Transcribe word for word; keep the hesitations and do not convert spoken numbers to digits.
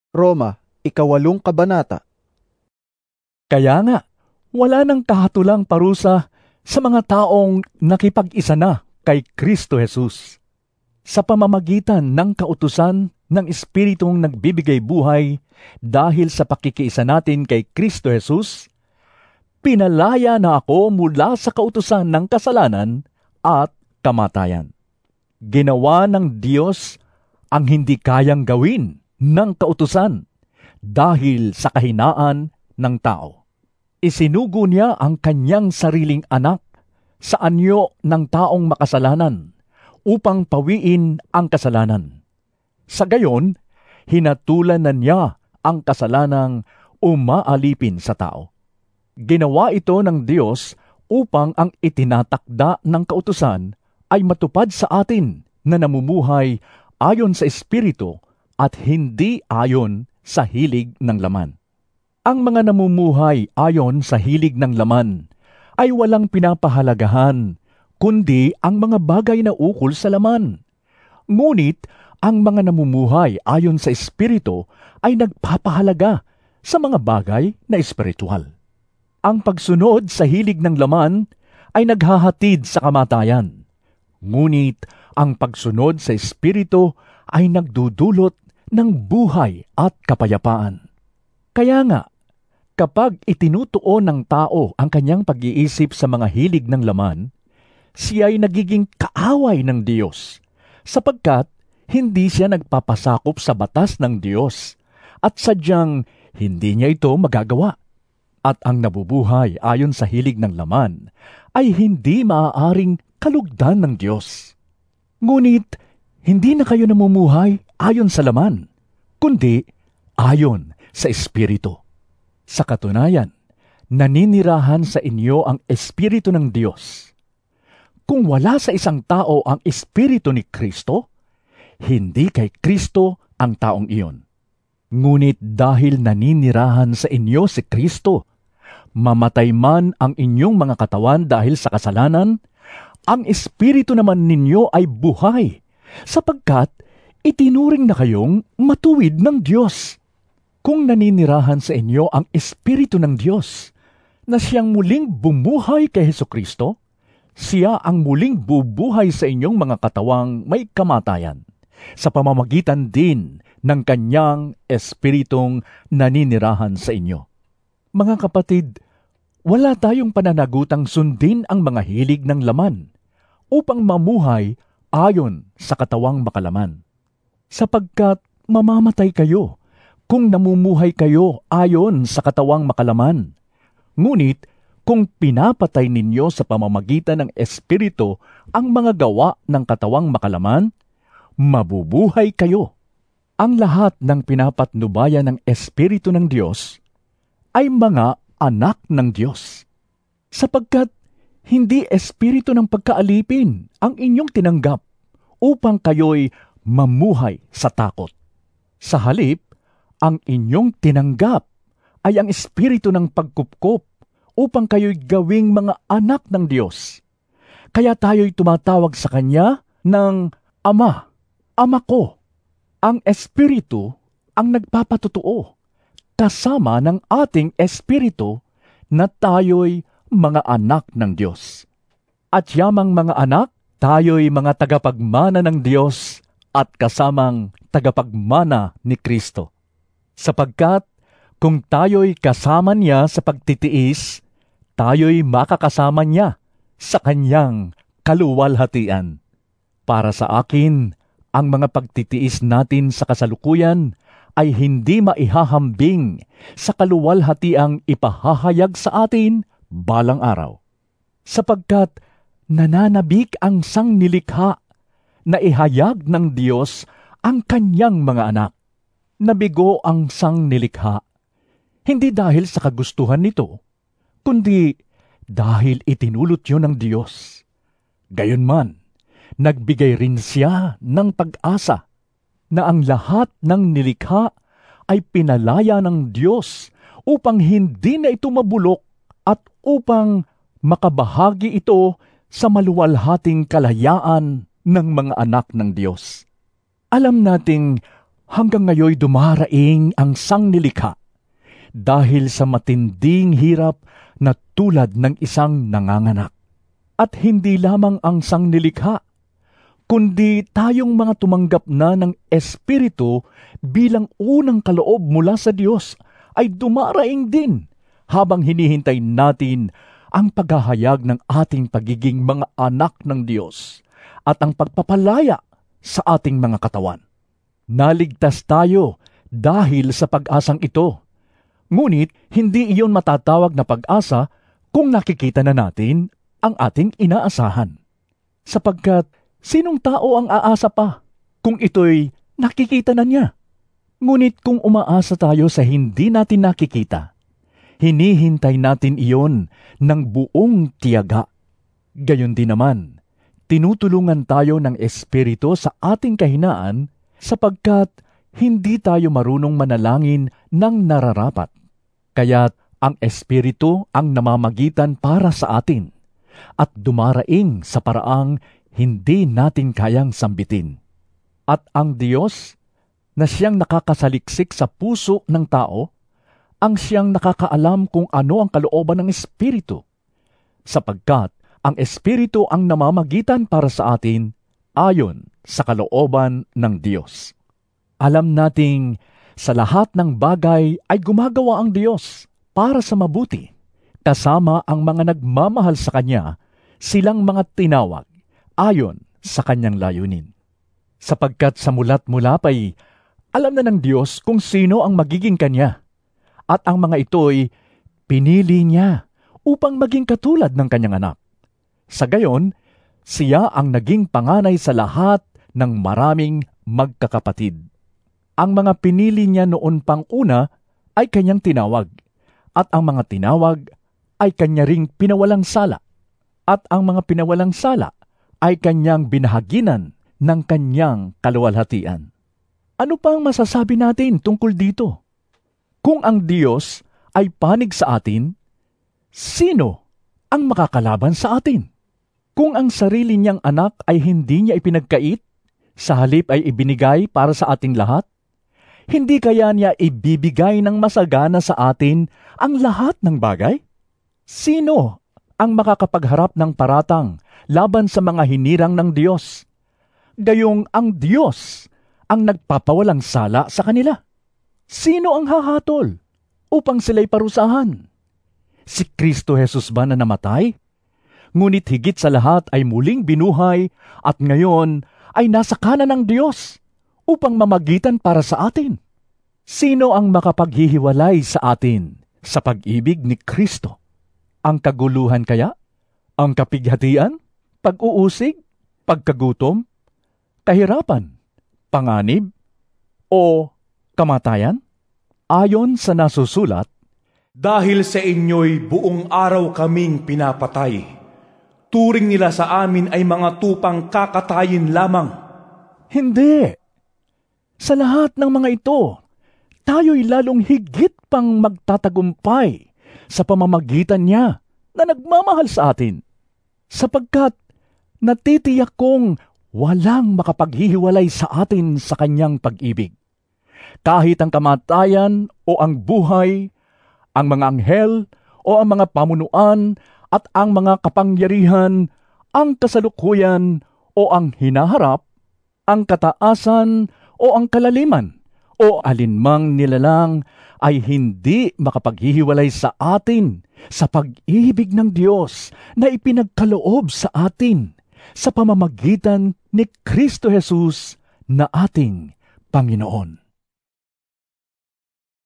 Roma, ikawalong kabanata. Kaya nga, wala nang kahatulang parusa sa mga taong nakipag-isa na kay Kristo Jesus. Sa pamamagitan ng kautusan ng Espiritong nagbibigay buhay dahil sa pakikiisa natin kay Kristo Jesus, pinalaya na ako mula sa kautusan ng kasalanan at kamatayan. Ginawa ng Diyos ang hindi kayang gawin ng kautusan dahil sa kahinaan ng tao. Isinugo niya ang kanyang sariling anak sa anyo ng taong makasalanan upang pawiin ang kasalanan. Sa gayon, hinatulan na niya ang kasalanang umaalipin sa tao. Ginawa ito ng Diyos upang ang itinatakda ng kautusan ay matupad sa atin na namumuhay ayon sa Espiritu at hindi ayon sa hilig ng laman. Ang mga namumuhay ayon sa hilig ng laman ay walang pinapahalagahan, kundi ang mga bagay na ukol sa laman. Ngunit ang mga namumuhay ayon sa Espiritu ay nagpapahalaga sa mga bagay na espiritual. Ang pagsunod sa hilig ng laman ay naghahatid sa kamatayan. Ngunit ang pagsunod sa Espiritu ay nagdudulot ng buhay at kapayapaan. Kaya nga, kapag itinutuon ng tao ang kanyang pag-iisip sa mga hilig ng laman, siya ay nagiging kaaway ng Diyos, sapagkat hindi siya nagpapasakop sa batas ng Diyos, at sadyang hindi niya ito magagawa. At ang nabubuhay ayon sa hilig ng laman ay hindi maaaring kalugdan ng Diyos. Ngunit, hindi na kayo namumuhay ayon sa laman, kundi ayon sa Espiritu. Sa katunayan, naninirahan sa inyo ang Espiritu ng Diyos. Kung wala sa isang tao ang Espiritu ni Kristo, hindi kay Kristo ang taong iyon. Ngunit dahil naninirahan sa inyo si Kristo, mamatay man ang inyong mga katawan dahil sa kasalanan, ang Espiritu naman ninyo ay buhay, sapagkat itinuring na kayong matuwid ng Diyos. Kung naninirahan sa inyo ang Espiritu ng Diyos, na siyang muling bumuhay kay Hesukristo, siya ang muling bubuhay sa inyong mga katawang may kamatayan, sa pamamagitan din ng kanyang Espiritong naninirahan sa inyo. Mga kapatid, wala tayong pananagutang sundin ang mga hilig ng laman upang mamuhay ayon sa katawang makalaman, sapagkat mamamatay kayo kung namumuhay kayo ayon sa katawang makalaman. Ngunit, kung pinapatay ninyo sa pamamagitan ng Espiritu ang mga gawa ng katawang makalaman, mabubuhay kayo. Ang lahat ng pinapatnubayan ng Espiritu ng Diyos ay mga anak ng Diyos. Sapagkat hindi espiritu ng pagkaalipin ang inyong tinanggap upang kayo'y mamuhay sa takot. Sa halip, ang inyong tinanggap ay ang espiritu ng pagkupkop upang kayo'y gawing mga anak ng Diyos. Kaya tayo'y tumatawag sa Kanya ng Ama, Ama ko. Ang espiritu ang nagpapatotoo, kasama ng ating espiritu na tayo'y mga anak ng Diyos. At yamang mga anak, tayo'y mga tagapagmana ng Diyos at kasamang tagapagmana ni Kristo. Sapagkat kung tayo'y kasama niya sa pagtitiis, tayo'y makakasama niya sa kanyang kaluwalhatian. Para sa akin, ang mga pagtitiis natin sa kasalukuyan ay hindi maihahambing sa kaluwalhatiang ipahahayag sa atin balang araw. Sapagkat nananabik ang sangnilikha na ihayag ng Diyos ang kanyang mga anak. Nabigo ang sangnilikha, hindi dahil sa kagustuhan nito, kundi dahil itinulot yun ng Diyos. Gayunman, nagbigay rin siya ng pag-asa na ang lahat ng nilikha ay pinalaya ng Diyos upang hindi na ito mabulok at upang makabahagi ito sa maluwalhating kalayaan ng mga anak ng Diyos. Alam nating hanggang ngayon dumaraing ang sangnilikha dahil sa matinding hirap na tulad ng isang nanganganak. At hindi lamang ang sangnilikha, kundi tayong mga tumanggap na ng Espiritu bilang unang kaloob mula sa Diyos ay dumaraing din habang hinihintay natin ang paghahayag ng ating pagiging mga anak ng Diyos at ang pagpapalaya sa ating mga katawan. Naligtas tayo dahil sa pag-asang ito. Ngunit hindi iyon matatawag na pag-asa kung nakikita na natin ang ating inaasahan. Sapagkat sinong tao ang aasa pa kung ito'y nakikita na niya? Ngunit kung umaasa tayo sa hindi natin nakikita, hinihintay natin iyon ng buong tiyaga. Gayon din naman, tinutulungan tayo ng Espiritu sa ating kahinaan sapagkat hindi tayo marunong manalangin ng nararapat. Kaya't ang Espiritu ang namamagitan para sa atin at dumaraing sa paraang hindi natin kayang sambitin. At ang Diyos na siyang nakakasaliksik sa puso ng tao, ang siyang nakakaalam kung ano ang kalooban ng Espiritu, sapagkat ang Espiritu ang namamagitan para sa atin ayon sa kalooban ng Diyos. Alam nating sa lahat ng bagay ay gumagawa ang Diyos para sa mabuti, kasama ang mga nagmamahal sa Kanya, silang mga tinawag ayon sa Kanyang layunin. Sapagkat sa mulat mula pa'y alam na ng Diyos kung sino ang magiging Kanya, at ang mga ito'y pinili Niya upang maging katulad ng Kanyang anak. Sa gayon, siya ang naging panganay sa lahat ng maraming magkakapatid. Ang mga pinili Niya noon pang una ay Kanyang tinawag, at ang mga tinawag ay Kanya ring pinawalang sala, at ang mga pinawalang sala ay Kanyang binahaginan ng Kanyang kaluwalhatian. Ano pa ang masasabi natin tungkol dito? Kung ang Diyos ay panig sa atin, sino ang makakalaban sa atin? Kung ang sarili Niyang anak ay hindi Niya ipinagkait, sa halip ay ibinigay para sa ating lahat, hindi kaya Niya ibibigay ng masagana sa atin ang lahat ng bagay? Sino ang makakapagharap ng paratang laban sa mga hinirang ng Diyos? Gayong ang Diyos ang nagpapawalang sala sa kanila. Sino ang hahatol upang sila'y parusahan? Si Kristo Jesus ba na namatay? Ngunit higit sa lahat ay muling binuhay at ngayon ay nasa kanan ng Diyos upang mamagitan para sa atin. Sino ang makapaghihiwalay sa atin sa pag-ibig ni Kristo? Ang kaguluhan kaya? Ang kapighatian? Pag-uusig? Pagkagutom? Kahirapan? Panganib? O kamatayan? Ayon sa nasusulat, dahil sa inyo'y buong araw kaming pinapatay, turing nila sa amin ay mga tupang kakatayin lamang. Hindi! Sa lahat ng mga ito, tayo'y lalong higit pang magtatagumpay sa pamamagitan Niya na nagmamahal sa atin, sapagkat natitiyak kong walang makapaghihiwalay sa atin sa Kanyang pag-ibig. Kahit ang kamatayan o ang buhay, ang mga anghel o ang mga pamunuan at ang mga kapangyarihan, ang kasalukuyan o ang hinaharap, ang kataasan o ang kalaliman, o alinmang nilalang ay hindi makapaghihiwalay sa atin sa pag-ibig ng Diyos na ipinagkaloob sa atin sa pamamagitan ni Kristo Jesus na ating Panginoon.